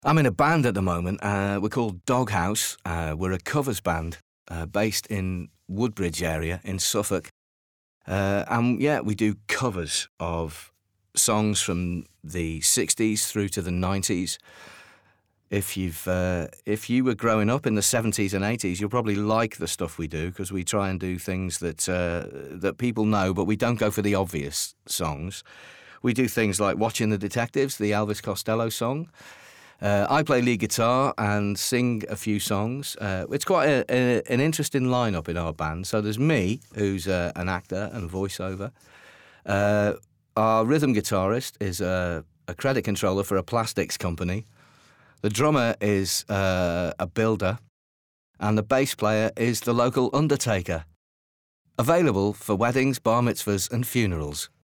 I'm in a band at the moment. We're called Doghouse. We're a covers band based in Woodbridge area in Suffolk. We do covers of songs from the 60s through to the 90s. If you were growing up in the 70s and 80s, you'll probably like the stuff we do because we try and do things that people know, but we don't go for the obvious songs. We do things like Watching the Detectives, the Elvis Costello song. I play lead guitar and sing a few songs. It's quite an interesting lineup in our band. So there's me, who's an actor and voiceover. Our rhythm guitarist is a credit controller for a plastics company. The drummer is a builder. And the bass player is the local undertaker. Available for weddings, bar mitzvahs and funerals.